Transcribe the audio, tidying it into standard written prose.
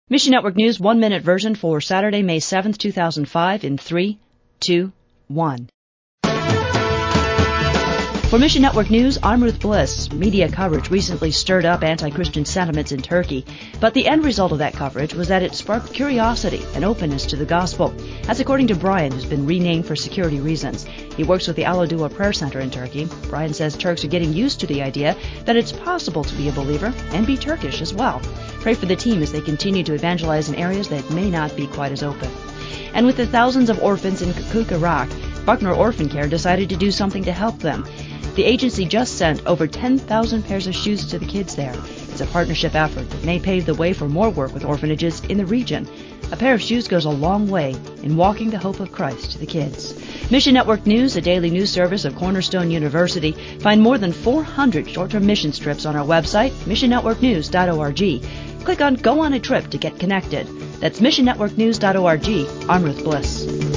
Mission Network News 1-minute version for Saturday, May 7th, 2005 in 3, 2, 1. For Mission Network News, I'm Ruth Bliss. Media coverage recently stirred up anti-Christian sentiments in Turkey, but the end result of that coverage was that it sparked curiosity and openness to the gospel. That's according to Brian, who's been renamed for security reasons. He works with the Al-Adua Prayer Center in Turkey. Brian says Turks are getting used to the idea that it's possible to be a believer and be Turkish as well. Pray for the team as they continue to evangelize in areas that may not be quite as open. And with the thousands of orphans in Kirkuk, Iraq, Buckner Orphan Care decided to do something to help them. The agency just sent over 10,000 pairs of shoes to the kids there. It's a partnership effort that may pave the way for more work with orphanages in the region. A pair of shoes goes a long way in walking the hope of Christ to the kids. Mission Network News, a daily news service of Cornerstone University. Find more than 400 short-term mission trips on our website, missionnetworknews.org. Click on Go on a Trip to get connected. That's missionnetworknews.org. I'm Ruth Bliss.